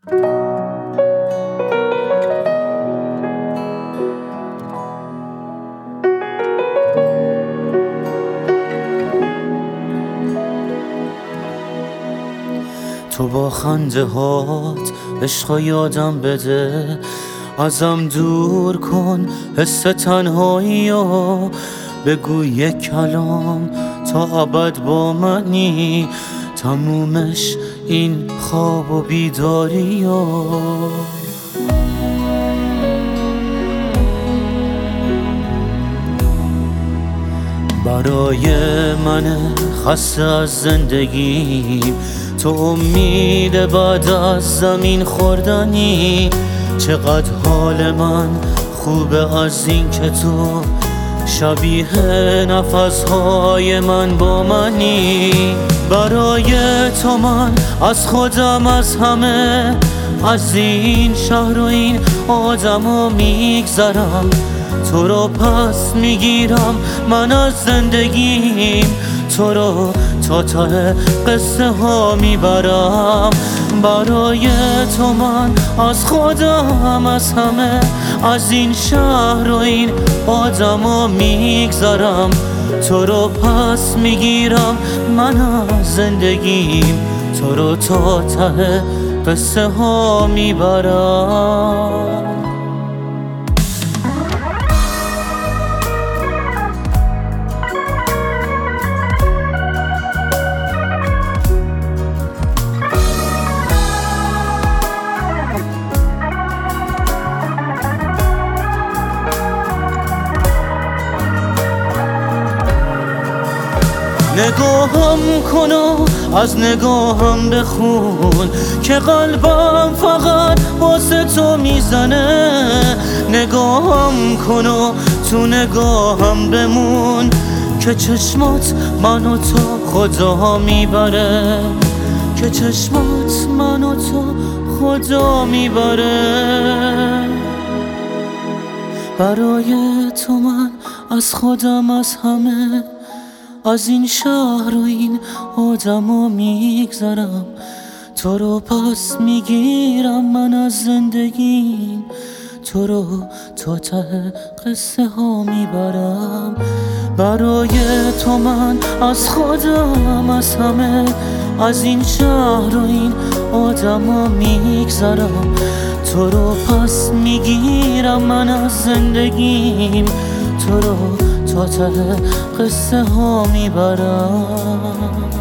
تو با خنده هات عشقا یادم بده، ازم دور کن حس تنهایی ها. بگو یک کلام تا ابد با منی، تمومش این خواب و بیداری ها. برای من خسته از زندگی تو امید بعد از زمین خوردنی. چقدر حال من خوبه از این که تو شبیه نفسهای من با منی. برای تو من از خودم از همه، از این شهر و این آدمو میگذرم. تو رو پس میگیرم من از زندگیم، تو رو تا ته قصه ها میبرم. برای تو من از خودم از همه، از این شهر و این آدمو میگذرم. تو رو پس میگیرم من از زندگیم، تو رو تا ته قصه ها میبرم. نگاهم کن و از نگاهم بخون که قلبم فقط واسه تو میزنه. نگاهم کن و تو نگاهم بمون که چشمات منو تو خدا میبره، که چشمات منو تو خدا میبره. برای تو من از خودم از همه، از این شهر و این آدمو میگذرم. تو رو پس میگیرم من از زندگیم، تو رو تا ته قصه ها میبرم. برای تو من از خودم از همه، از این شهر و این آدمو میگذرم. تو رو پس میگیرم من از زندگیم، تو رو تا ته قصه ها میبرم.